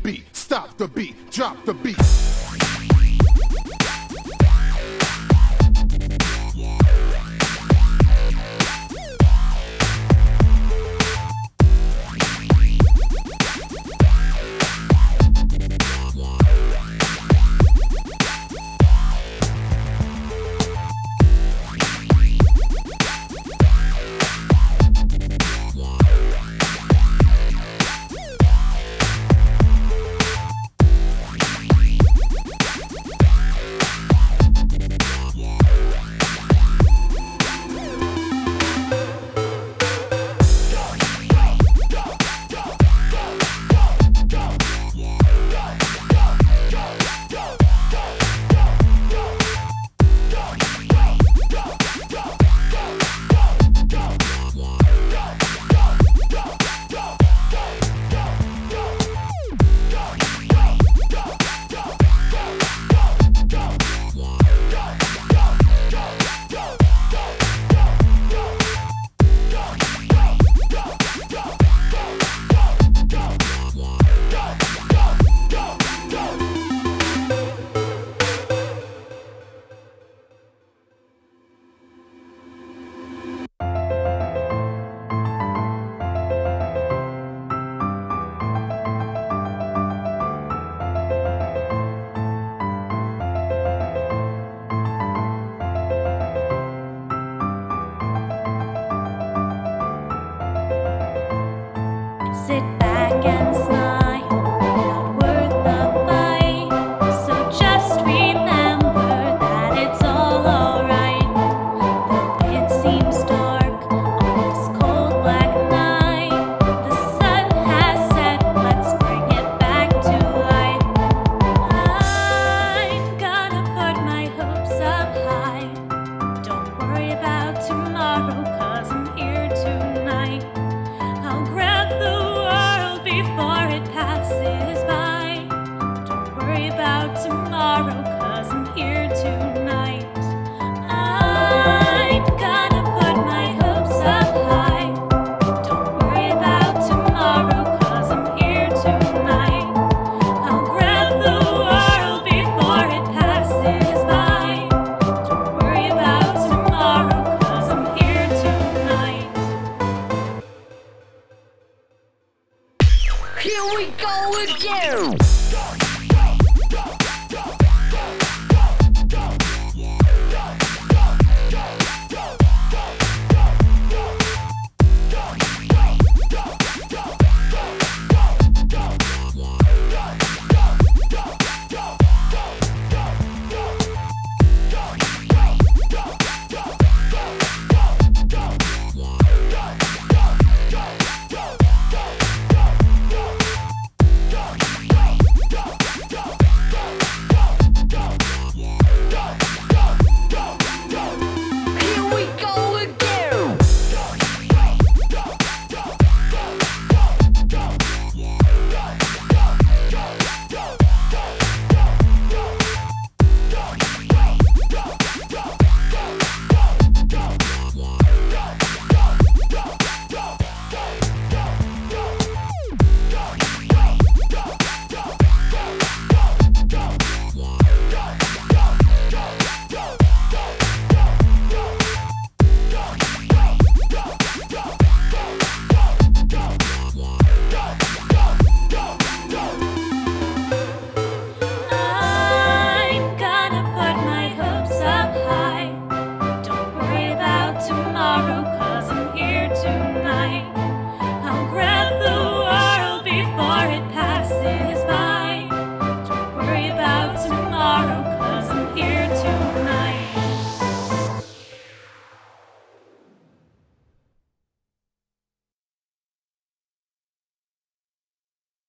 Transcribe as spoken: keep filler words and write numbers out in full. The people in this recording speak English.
beat, stop the beat, drop the beat. Sit back and smile, not worth the fight. So just remember that it's all alright. Though it seems dark on this cold black night, the sun has set, let's bring it back to life. I'm gonna put my hopes up high. Don't worry about tomorrow, 'cause I'm here tonight. I'll grab the world before it passes by. Don't worry about tomorrow, 'cause I'm here tonight. I'm gonna put my hopes up high. Don't worry about tomorrow, 'cause I'm here tonight. I'll grab the world before it passes by. Don't worry about tomorrow, 'cause I'm here tonight. Here we go again. Go, go, go.